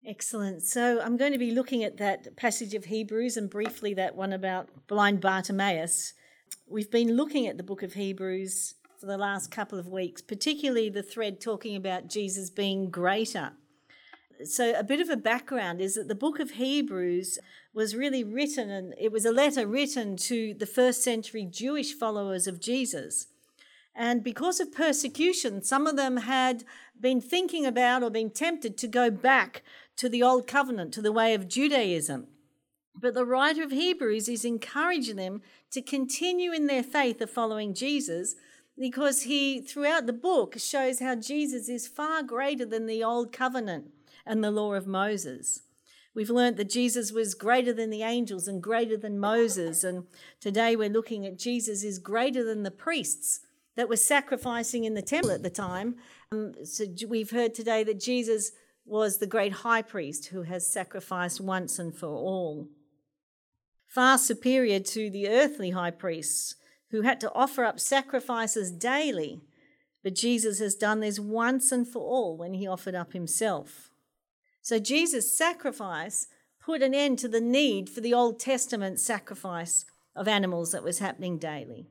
Excellent. So I'm going to be looking at that passage of Hebrews and briefly that one about blind Bartimaeus. We've been looking at the book of Hebrews for the last couple of weeks, particularly the thread talking about Jesus being greater. So a bit of a background is that the book of Hebrews was really written, and it was a letter written to the first century Jewish followers of Jesus. And because of persecution, some of them had been thinking about or been tempted to go back to the old covenant, to the way of Judaism. But the writer of Hebrews is encouraging them to continue in their faith of following Jesus, because he, throughout the book, shows how Jesus is far greater than the old covenant and the law of Moses. We've learnt that Jesus was greater than the angels and greater than Moses. And today we're looking at Jesus is greater than the priests that were sacrificing in the temple at the time. So we've heard today that Jesus was the great high priest who has sacrificed once and for all. Far superior to the earthly high priests who had to offer up sacrifices daily. But Jesus has done this once and for all when he offered up himself. So Jesus' sacrifice put an end to the need for the Old Testament sacrifice of animals that was happening daily.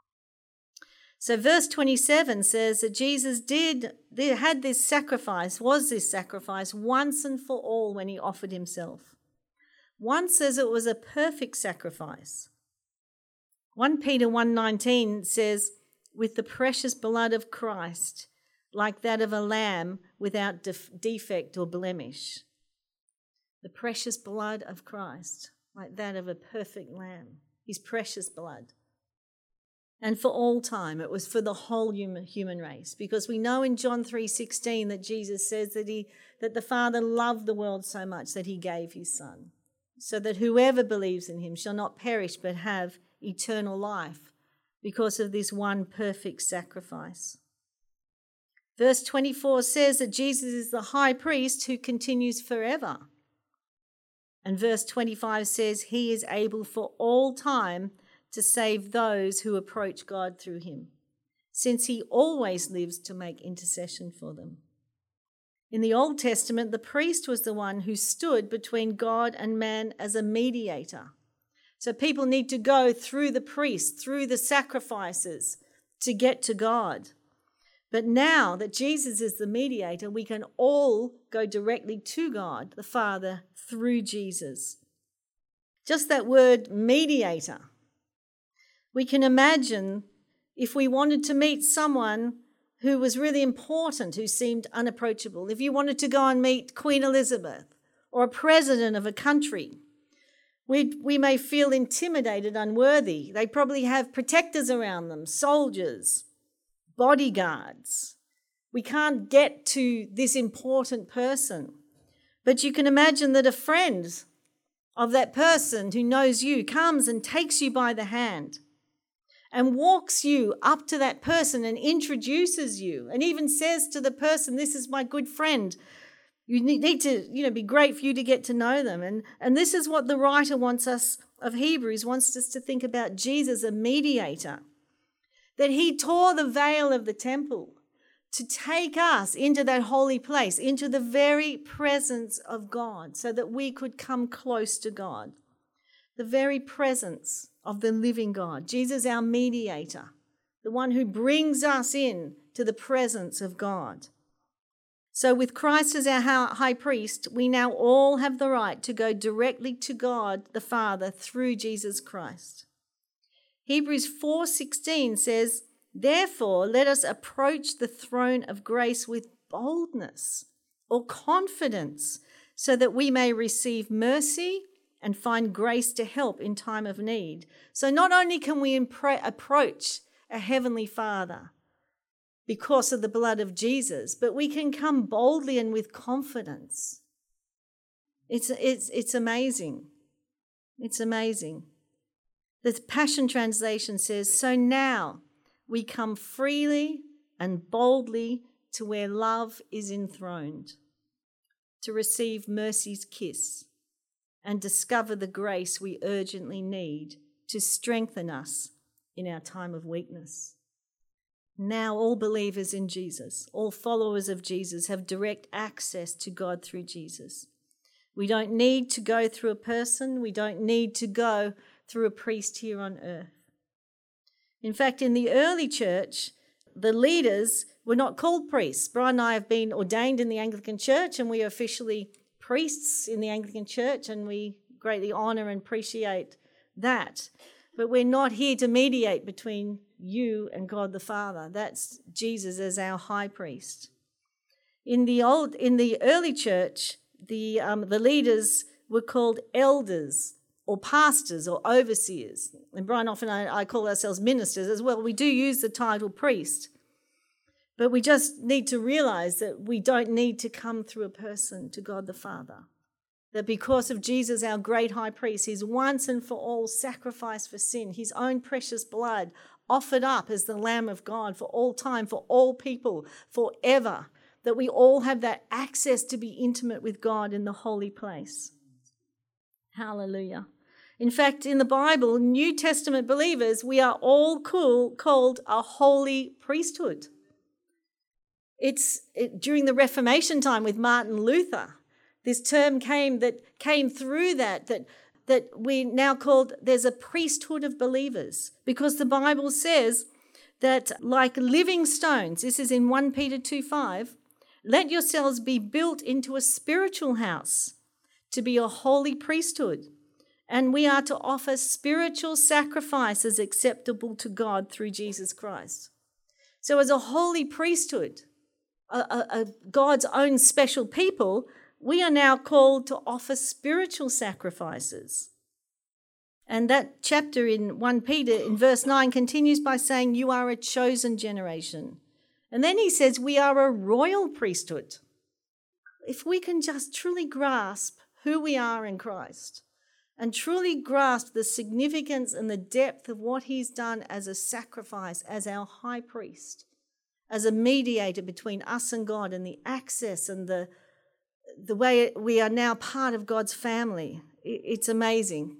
So verse 27 says that Jesus had this sacrifice once and for all when he offered himself. One says it was a perfect sacrifice. 1 Peter 1:19 says, with the precious blood of Christ, like that of a lamb without defect or blemish. The precious blood of Christ, like that of a perfect lamb, his precious blood. And for all time, it was for the whole human race, because we know in John 3:16 that Jesus says that the Father loved the world so much that he gave his Son, so that whoever believes in him shall not perish but have eternal life because of this one perfect sacrifice. Verse 24 says that Jesus is the high priest who continues forever. And verse 25 says he is able for all time to save those who approach God through him, since he always lives to make intercession for them. In the Old Testament, the priest was the one who stood between God and man as a mediator. So people need to go through the priest, through the sacrifices to get to God. But now that Jesus is the mediator, we can all go directly to God, the Father, through Jesus. Just that word mediator. We can imagine if we wanted to meet someone who was really important, who seemed unapproachable, if you wanted to go and meet Queen Elizabeth or a president of a country, we may feel intimidated, unworthy. They probably have protectors around them, soldiers, bodyguards. We can't get to this important person. But you can imagine that a friend of that person who knows you comes and takes you by the hand and walks you up to that person and introduces you and even says to the person, this is my good friend. You need to, be great for you to get to know them. And this is what the writer wants us of Hebrews, wants us to think about Jesus, a mediator, that he tore the veil of the temple to take us into that holy place, into the very presence of God, so that we could come close to God. The very presence of the living God. Jesus, our mediator, the one who brings us in to the presence of God. So with Christ as our high priest, we now all have the right to go directly to God the Father through Jesus Christ. Hebrews 4:16 says, therefore, let us approach the throne of grace with boldness or confidence, so that we may receive mercy and find grace to help in time of need. So not only can we approach a heavenly Father because of the blood of Jesus, but we can come boldly and with confidence. It's amazing. It's amazing. The Passion Translation says, so now we come freely and boldly to where love is enthroned, to receive mercy's kiss and discover the grace we urgently need to strengthen us in our time of weakness. Now all believers in Jesus, all followers of Jesus, have direct access to God through Jesus. We don't need to go through a person. We don't need to go through a priest here on earth. In fact, in the early church, the leaders were not called priests. Brian and I have been ordained in the Anglican Church, and we are officially priests in the Anglican Church, and we greatly honour and appreciate that. But we're not here to mediate between you and God the Father. That's Jesus as our high priest. In the early church, the leaders were called elders or pastors or overseers. And Brian often I call ourselves ministers as well. We do use the title priest. But we just need to realise that we don't need to come through a person to God the Father. That because of Jesus, our great high priest, his once and for all sacrifice for sin, his own precious blood offered up as the Lamb of God for all time, for all people, forever, that we all have that access to be intimate with God in the holy place. Hallelujah. In fact, in the Bible, New Testament believers, we are all called a holy priesthood. During the Reformation time with Martin Luther, this term came through that we now called, there's a priesthood of believers, because the Bible says that like living stones, this is in 1 Peter 2:5, let yourselves be built into a spiritual house to be a holy priesthood, and we are to offer spiritual sacrifices acceptable to God through Jesus Christ. So as a holy priesthood, God's own special people, we are now called to offer spiritual sacrifices. And that chapter in 1 Peter in verse 9 continues by saying, you are a chosen generation. And then he says, we are a royal priesthood. If we can just truly grasp who we are in Christ and truly grasp the significance and the depth of what he's done as a sacrifice, as our high priest, as a mediator between us and God, and the access and the way we are now part of God's family, it's amazing.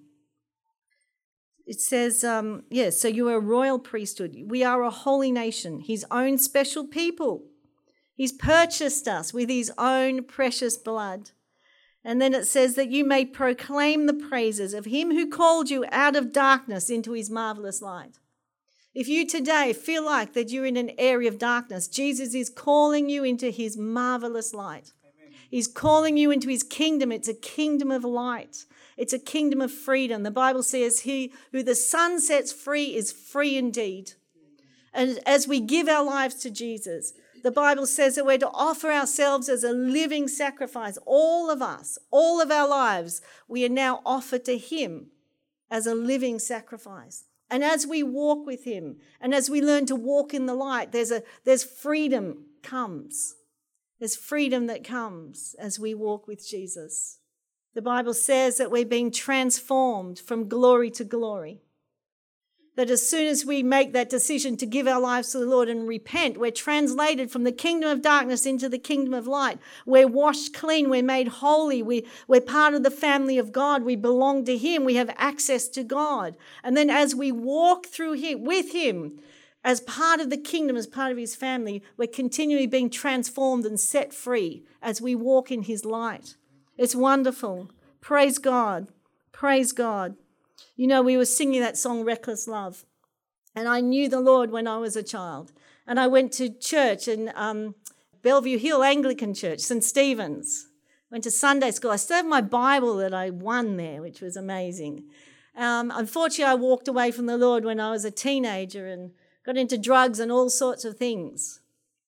It says, so you are a royal priesthood. We are a holy nation, his own special people. He's purchased us with his own precious blood. And then it says that you may proclaim the praises of him who called you out of darkness into his marvelous light. If you today feel like that you're in an area of darkness, Jesus is calling you into his marvelous light. Amen. He's calling you into his kingdom. It's a kingdom of light. It's a kingdom of freedom. The Bible says he who the Son sets free is free indeed. And as we give our lives to Jesus, the Bible says that we're to offer ourselves as a living sacrifice. All of us, all of our lives, we are now offered to him as a living sacrifice. And as we walk with him, and as we learn to walk in the light, there's freedom comes. There's freedom that comes as we walk with Jesus. The Bible says that we're being transformed from glory to glory. That as soon as we make that decision to give our lives to the Lord and repent, we're translated from the kingdom of darkness into the kingdom of light. We're washed clean. We're made holy. We're part of the family of God. We belong to him. We have access to God. And then as we walk through with him, as part of the kingdom, as part of his family, we're continually being transformed and set free as we walk in his light. It's wonderful. Praise God. Praise God. You know, we were singing that song, Reckless Love, and I knew the Lord when I was a child. And I went to church in Bellevue Hill Anglican Church, St. Stephen's. Went to Sunday school. I still have my Bible that I won there, which was amazing. Unfortunately, I walked away from the Lord when I was a teenager and got into drugs and all sorts of things.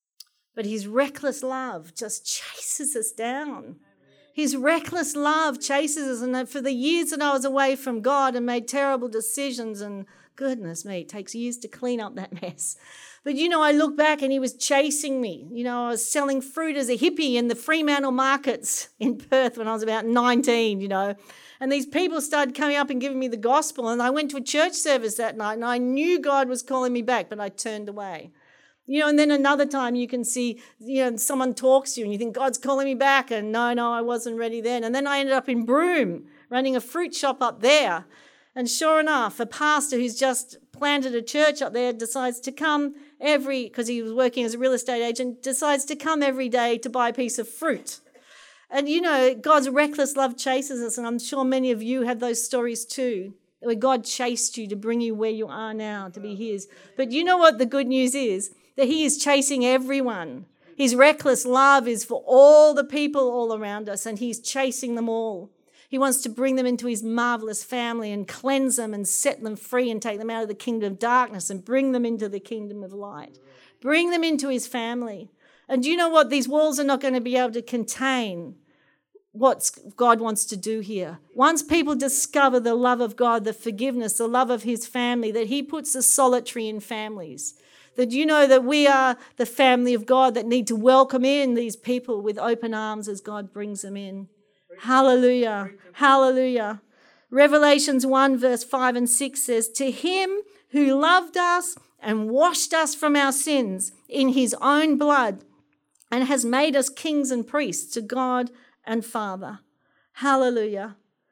But his reckless love just chases us down. His reckless love chases us. And for the years that I was away from God and made terrible decisions, and goodness me, it takes years to clean up that mess. But, you know, I look back and he was chasing me. You know, I was selling fruit as a hippie in the Fremantle markets in Perth when I was about 19, you know. And these people started coming up and giving me the gospel. And I went to a church service that night and I knew God was calling me back, but I turned away. You know, and then another time you can see, you know, someone talks to you and you think, God's calling me back. And no, I wasn't ready then. And then I ended up in Broome running a fruit shop up there. And sure enough, a pastor who's just planted a church up there decides to come because he was working as a real estate agent, decides to come every day to buy a piece of fruit. And you know, God's reckless love chases us, and I'm sure many of you have those stories too, where God chased you to bring you where you are now, to be his. But you know what the good news is? That he is chasing everyone. His reckless love is for all the people all around us, and he's chasing them all. He wants to bring them into his marvelous family and cleanse them and set them free and take them out of the kingdom of darkness and bring them into the kingdom of light. Bring them into his family. And do you know what? These walls are not going to be able to contain what God wants to do here. Once people discover the love of God, the forgiveness, the love of his family, that he puts the solitary in families, that you know that we are the family of God that need to welcome in these people with open arms as God brings them in. Hallelujah. Hallelujah. Revelations 1 verse 5 and 6 says, to him who loved us and washed us from our sins in his own blood and has made us kings and priests to God and Father. Hallelujah.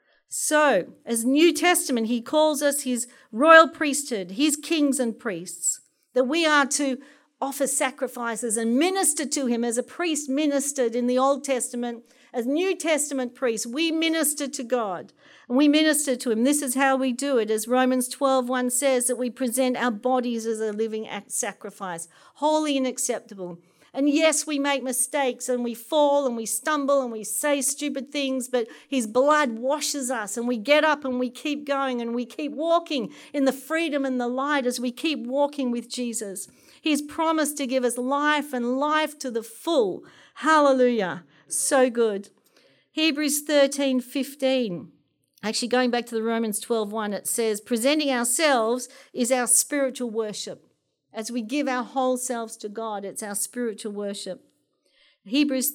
So, as New Testament, he calls us his royal priesthood, his kings and priests, that we are to offer sacrifices and minister to him as a priest ministered in the Old Testament. As New Testament priests, we minister to God and we minister to him. This is how we do it. As Romans 12:1 says, that we present our bodies as a living sacrifice, holy and acceptable. And yes, we make mistakes and we fall and we stumble and we say stupid things, but his blood washes us and we get up and we keep going and we keep walking in the freedom and the light as we keep walking with Jesus. He's promised to give us life and life to the full. Hallelujah. So good. Hebrews 13:15. Actually, going back to the Romans 12:1, it says, presenting ourselves is our spiritual worship. As we give our whole selves to God, it's our spiritual worship. Hebrews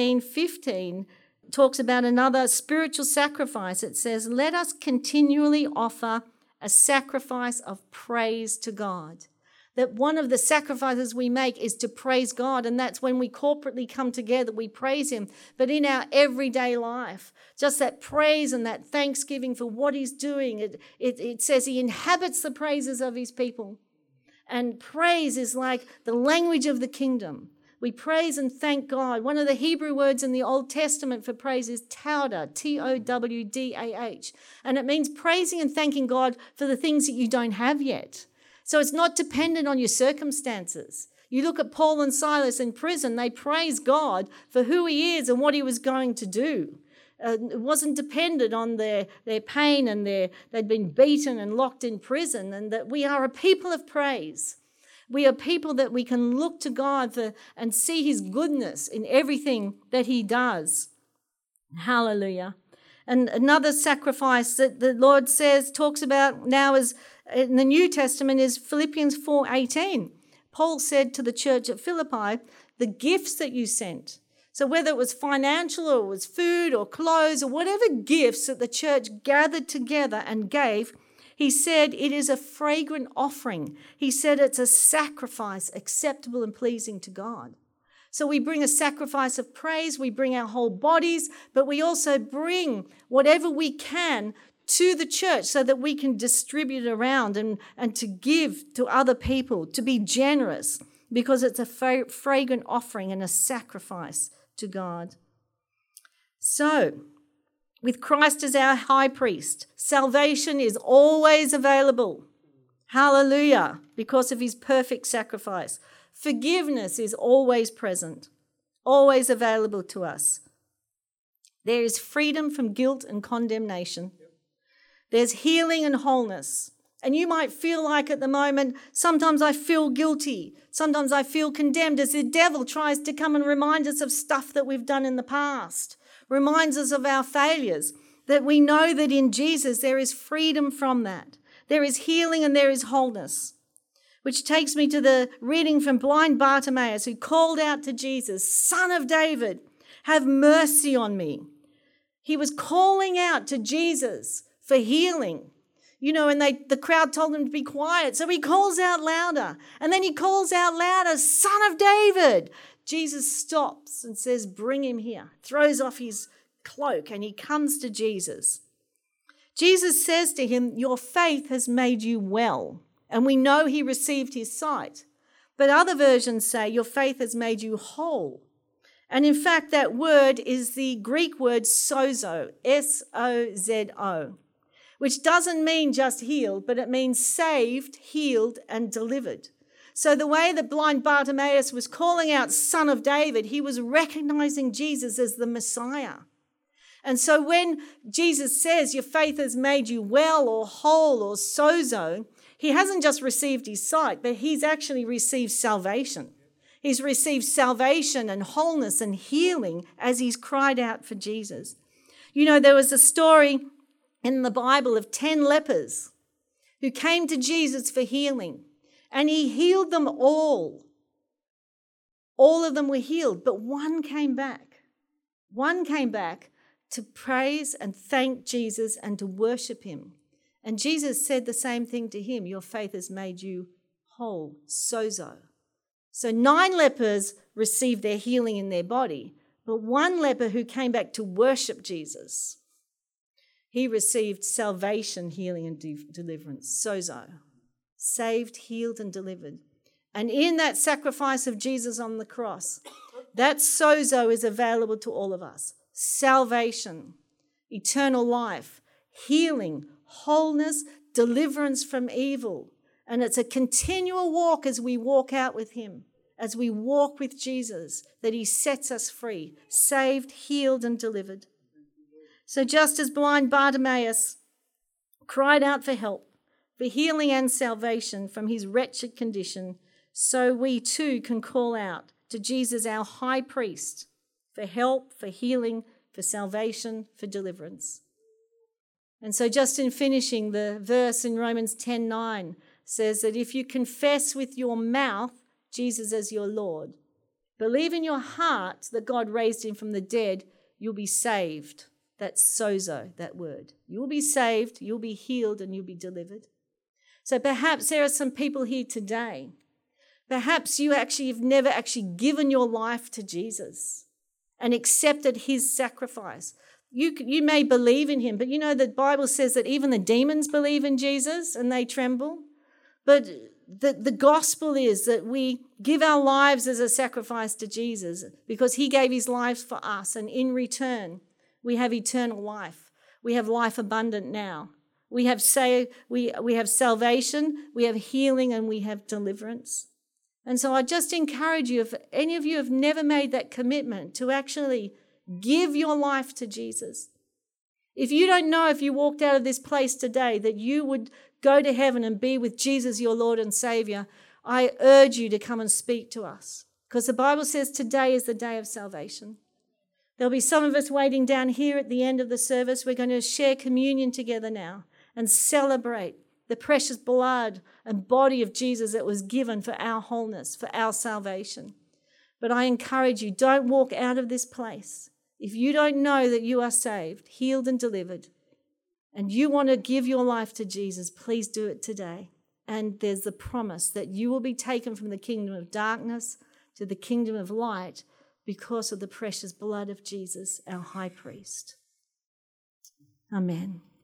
13:15 talks about another spiritual sacrifice. It says, let us continually offer a sacrifice of praise to God. That one of the sacrifices we make is to praise God, and that's when we corporately come together, we praise him. But in our everyday life, just that praise and that thanksgiving for what he's doing, it says he inhabits the praises of his people. And praise is like the language of the kingdom. We praise and thank God. One of the Hebrew words in the Old Testament for praise is towdah, Towdah. And it means praising and thanking God for the things that you don't have yet. So it's not dependent on your circumstances. You look at Paul and Silas in prison, they praise God for who he is and what he was going to do. It wasn't dependent on their pain and they'd been beaten and locked in prison, and that we are a people of praise. We are people that we can look to God for and see his goodness in everything that he does. Hallelujah. And another sacrifice that the Lord talks about now is in the New Testament is Philippians 4:18. Paul said to the church at Philippi, the gifts that you sent. So whether it was financial or it was food or clothes or whatever gifts that the church gathered together and gave, he said it is a fragrant offering. He said it's a sacrifice acceptable and pleasing to God. So we bring a sacrifice of praise, we bring our whole bodies, but we also bring whatever we can to the church so that we can distribute it around and to give to other people, to be generous, because it's a fragrant offering and a sacrifice to God. So, with Christ as our high priest, salvation is always available. Hallelujah, because of his perfect sacrifice. Forgiveness is always present, always available to us. There is freedom from guilt and condemnation. There's healing and wholeness. And you might feel like at the moment, sometimes I feel guilty. Sometimes I feel condemned as the devil tries to come and remind us of stuff that we've done in the past, reminds us of our failures, that we know that in Jesus there is freedom from that. There is healing and there is wholeness, which takes me to the reading from blind Bartimaeus, who called out to Jesus, Son of David, have mercy on me. He was calling out to Jesus for healing. You know, and the crowd told him to be quiet. So he calls out louder. And then he calls out louder, Son of David. Jesus stops and says, bring him here. Throws off his cloak and he comes to Jesus. Jesus says to him, your faith has made you well. And we know he received his sight. But other versions say, your faith has made you whole. And in fact, that word is the Greek word sozo, S-O-Z-O, which doesn't mean just healed, but it means saved, healed, and delivered. So the way that blind Bartimaeus was calling out, Son of David, he was recognizing Jesus as the Messiah. And so when Jesus says, your faith has made you well or whole or sozo, he hasn't just received his sight, but he's actually received salvation. He's received salvation and wholeness and healing as he's cried out for Jesus. You know, there was a story in the Bible of 10 lepers who came to Jesus for healing, and he healed them all. All of them were healed, but one came back. One came back to praise and thank Jesus and to worship him. And Jesus said the same thing to him, your faith has made you whole, sozo. So 9 lepers received their healing in their body, but one leper who came back to worship Jesus, he received salvation, healing, and deliverance, sozo. Saved, healed, and delivered. And in that sacrifice of Jesus on the cross, that sozo is available to all of us. Salvation, eternal life, healing, wholeness, deliverance from evil. And it's a continual walk as we walk out with him, as we walk with Jesus, that he sets us free, saved, healed, and delivered. So just as blind Bartimaeus cried out for help, for healing and salvation from his wretched condition, so we too can call out to Jesus, our high priest, for help, for healing, for salvation, for deliverance. And so just in finishing, the verse in Romans 10:9 says that if you confess with your mouth Jesus as your Lord, believe in your heart that God raised him from the dead, you'll be saved. That's sozo, that word. You'll be saved, you'll be healed, and you'll be delivered. So perhaps there are some people here today. Perhaps you have never actually given your life to Jesus and accepted his sacrifice. You may believe in him, but you know the Bible says that even the demons believe in Jesus and they tremble. But the gospel is that we give our lives as a sacrifice to Jesus because he gave his life for us, and in return we have eternal life. We have life abundant now. We have salvation, we have healing, and we have deliverance. And so I just encourage you, if any of you have never made that commitment to actually give your life to Jesus. If you don't know, if you walked out of this place today, that you would go to heaven and be with Jesus, your Lord and Savior, I urge you to come and speak to us, because the Bible says today is the day of salvation. There'll be some of us waiting down here at the end of the service. We're going to share communion together now and celebrate the precious blood and body of Jesus that was given for our wholeness, for our salvation. But I encourage you, don't walk out of this place if you don't know that you are saved, healed, and delivered, and you want to give your life to Jesus. Please do it today. And there's the promise that you will be taken from the kingdom of darkness to the kingdom of light because of the precious blood of Jesus, our high priest. Amen.